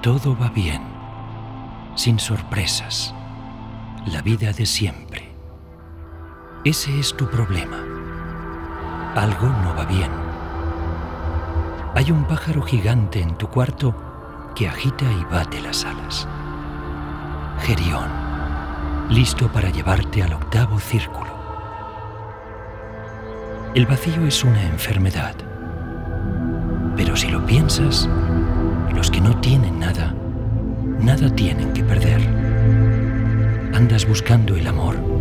Todo va bien, sin sorpresas, la vida de siempre. Ese es tu problema. Algo no va bien. Hay un pájaro gigante en tu cuarto que agita y bate las alas. Gerión, listo para llevarte al octavo círculo. El vacío es una enfermedad. Pero si lo piensas, los que no tienen nada, nada tienen que perder. Andas buscando el amor